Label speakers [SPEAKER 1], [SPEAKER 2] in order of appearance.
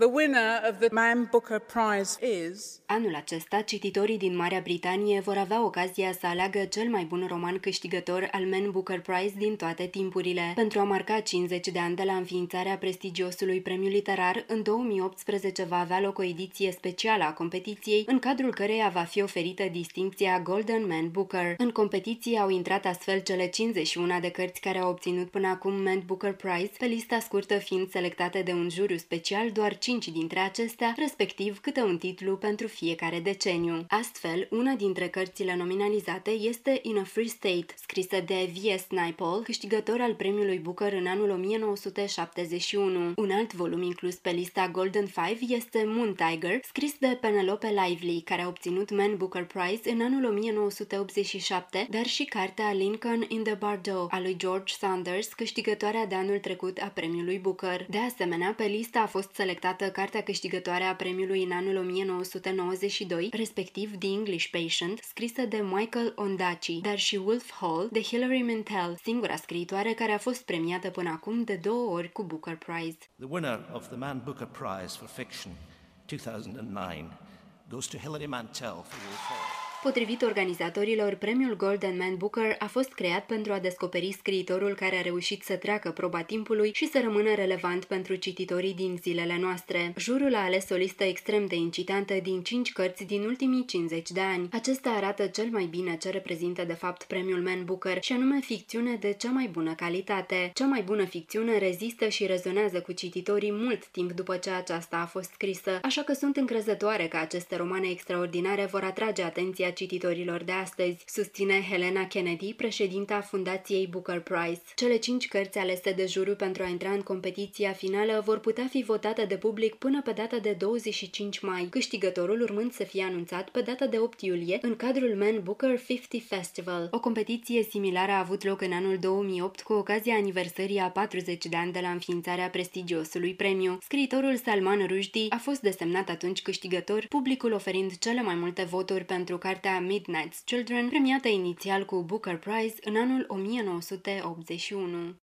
[SPEAKER 1] The winner of the Man Booker Prize is...
[SPEAKER 2] Anul acesta, cititorii din Marea Britanie vor avea ocazia să aleagă cel mai bun roman câștigător al Man Booker Prize din toate timpurile. Pentru a marca 50 de ani de la înființarea prestigiosului premiu literar, în 2018 va avea loc o ediție specială a competiției, în cadrul căreia va fi oferită distincția Golden Man Booker. În competiție au intrat astfel cele 51 de cărți care au obținut până acum Man Booker Prize, pe lista scurtă fiind selectate de un juriu special doar 5 dintre acestea, respectiv câte un titlu pentru fiecare deceniu. Astfel, una dintre cărțile nominalizate este In a Free State, scrisă de V.S. Naipaul, câștigător al premiului Booker în anul 1971. Un alt volum inclus pe lista Golden Five este Moon Tiger, scris de Penelope Lively, care a obținut Man Booker Prize în anul 1987, dar și cartea Lincoln in the Bardo a lui George Saunders, câștigătoarea de anul trecut a premiului Booker. De asemenea, pe listă a fost selectată cartea câștigătoare a premiului în anul 1992, respectiv The English Patient, scrisă de Michael Ondaatje, dar și Wolf Hall de Hilary Mantel, singura scriitoare care a fost premiată până acum de 2 ori cu Booker Prize.
[SPEAKER 3] The winner of the Man Booker Prize for Fiction 2009 goes to Hilary Mantel for Wolf Hall.
[SPEAKER 2] Potrivit organizatorilor, premiul Golden Man Booker a fost creat pentru a descoperi scriitorul care a reușit să treacă proba timpului și să rămână relevant pentru cititorii din zilele noastre. Jurul a ales o listă extrem de incitantă din 5 cărți din ultimii 50 de ani. Acesta arată cel mai bine ce reprezintă de fapt premiul Man Booker, și anume ficțiune de cea mai bună calitate. Cea mai bună ficțiune rezistă și rezonează cu cititorii mult timp după ce aceasta a fost scrisă, așa că sunt încrezătoare că aceste romane extraordinare vor atrage atenția cititorilor de astăzi, susține Helena Kennedy, președinta Fundației Booker Prize. Cele 5 cărți alese de juriu pentru a intra în competiția finală vor putea fi votate de public până pe data de 25 mai, câștigătorul urmând să fie anunțat pe data de 8 iulie în cadrul Man Booker 50 Festival. O competiție similară a avut loc în anul 2008 cu ocazia aniversării a 40 de ani de la înființarea prestigiosului premiu. Scriitorul Salman Rushdie a fost desemnat atunci câștigător, publicul oferind cele mai multe voturi pentru cartea Midnight's Children, premiată inițial cu Booker Prize în anul 1981.